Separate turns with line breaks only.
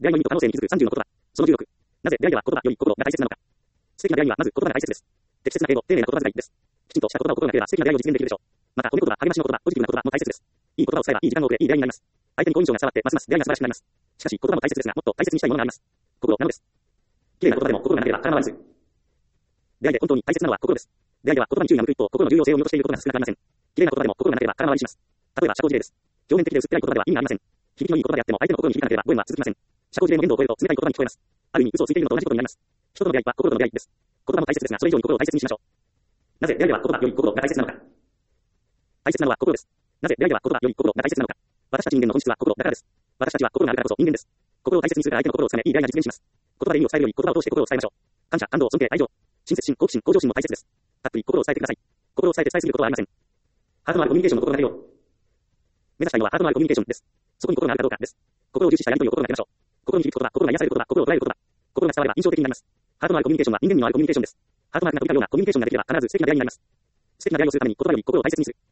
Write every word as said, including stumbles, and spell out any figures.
出会いの意味と可能性に気づくさんじゅうの言葉。そのじゅうろく。なぜ出会いでは言葉より心が大切なのか。素敵な出会いにはまず言葉が大切です。適切な敬語、丁寧な言葉遣いです。きちんとした言葉を心がければ素敵な出会いを実現できるでしょう。また、褒め言葉、励ましの言葉、ポジティブな言葉も大切です。いい言葉を使えばいい時間をくれ、いい出会いになります。相手に好印象が伝わって、ますます出会いが素晴らしくなります。しかし、言葉も大切ですが、もっと大切にしたいものがあります。心なのです。綺麗な言葉でも心がなければ空回りする。出会いで本当に大切なのは心です。出会いでは言葉に注意が向く一方、心の重要性を見落としていることが少なくありません。綺麗な言葉でも心がなければ空回りします。例えば、社交辞令です。表面的で薄っぺらい言葉では意味がありません。響きのいい言葉であっても相手の心に響かなければ語彙は続きません。社交辞令の限度を超えると冷たい言葉に聞こえます。ある意味、嘘をついているのと同じことになります。人との出会いは心との出会いです。言葉も大切ですが、それ以上に心を大切にしましょう。なぜ出会いでは言葉より心が大切なのか。大切なのは心です。なぜ出会いでは言葉より心が大切なのか。私たち人間の本質は心だからです。私たちは心があるからこそ人間です。心を大切にするから相手の心をつかめ、いい出会いが実現します。言葉で意味を伝えるより言葉を通して心を伝えましょう。感謝、感動、尊敬、愛情、親切心、好奇心、向上心も大切です。たっぷり心を伝えてください。心を伝えて伝えすぎることはありません。ハートのあるコミュニケーションの心がけよう。目指したいのはハートのあるコミュニケーションです。そこに心があるかどうかです。心を重視したやりとりを心がけましょう。心に響く言葉、心が癒される言葉、心を捉える言葉。心が伝われば印象的になります。ハートのあるコミュニケーションは人間味のあるコミュニケーションです。ハートマークが飛び交うようなコミュニケーションができれば必ず素敵な出会いになります。素敵な出会いをするために言葉より心を大切にする。